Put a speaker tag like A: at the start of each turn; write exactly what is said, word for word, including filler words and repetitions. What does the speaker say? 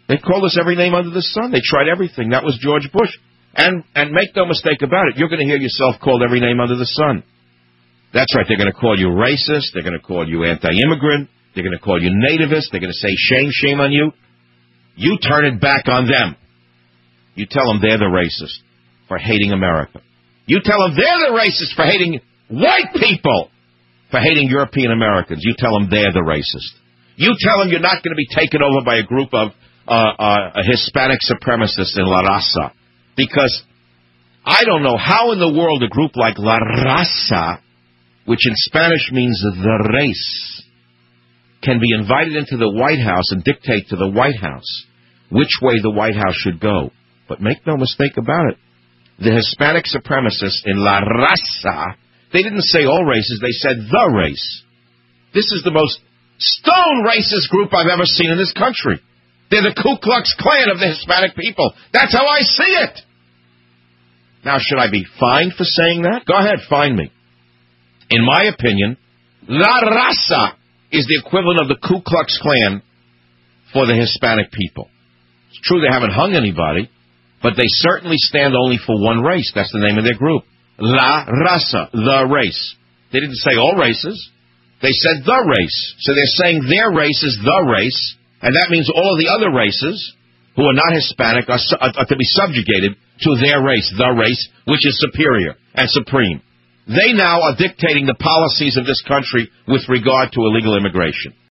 A: They called us every name under the sun. They tried everything. That was George Bush. And and make no mistake about it, you're going to hear yourself called every name under the sun. That's right. They're going to call you racist. They're going to call you anti-immigrant. They're going to call you nativist. They're going to say shame, shame on you. You turn it back on them. You tell them they're the racist for hating America. You tell them they're the racist for hating white people, for hating European Americans. You tell them they're the racist. You tell them you're not going to be taken over by a group of uh, uh, Hispanic supremacists in La Raza. Because I don't know how in the world a group like La Raza, which in Spanish means the race, can be invited into the White House and dictate to the White House which way the White House should go. But make no mistake about it, the Hispanic supremacists in La Raza, they didn't say all races, they said the race. This is the most stone racist group I've ever seen in this country. They're the Ku Klux Klan of the Hispanic people. That's how I see it. Now, should I be fined for saying that? Go ahead, fine me. In my opinion, La Raza is the equivalent of the Ku Klux Klan for the Hispanic people. It's true they haven't hung anybody, but they certainly stand only for one race. That's the name of their group. La Raza, the race. They didn't say all races. They said the race. So they're saying their race is the race, and that means all of the other races who are not Hispanic are, su- are to be subjugated to their race, the race, which is superior and supreme. They now are dictating the policies of this country with regard to illegal immigration.